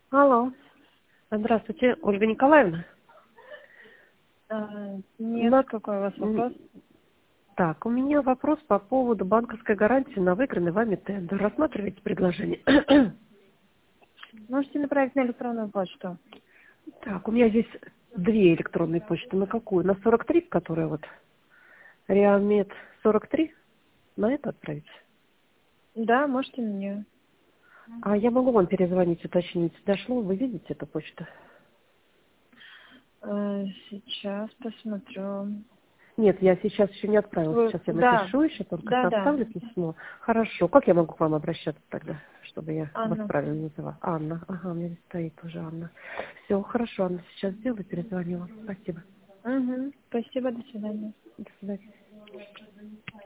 Алло. Здравствуйте, Ольга Николаевна. Нет, На- какой у вас м, вопрос? Так, у меня вопрос по поводу банковской гарантии на выигранный вами тендер. Рассматриваете предложение? Можете направить на электронную почту. Так, у меня здесь две электронные почты. На какую? На 43, которая вот Реамед 43? На это отправить? Да, можете мне. А я могу вам перезвонить, уточнить. Дошло? Вы видите эту почту? Сейчас посмотрю. Нет, я сейчас еще не отправила. Сейчас я Да, напишу еще, только да, да. составлю письмо. Хорошо. Как я могу к вам обращаться тогда, чтобы я вас Анна. правильно называла? Анна. Ага, у меня здесь стоит уже Анна. Все, хорошо, Анна. Сейчас сделаю, перезвоню вам. Спасибо. Угу. Спасибо, до свидания. До свидания.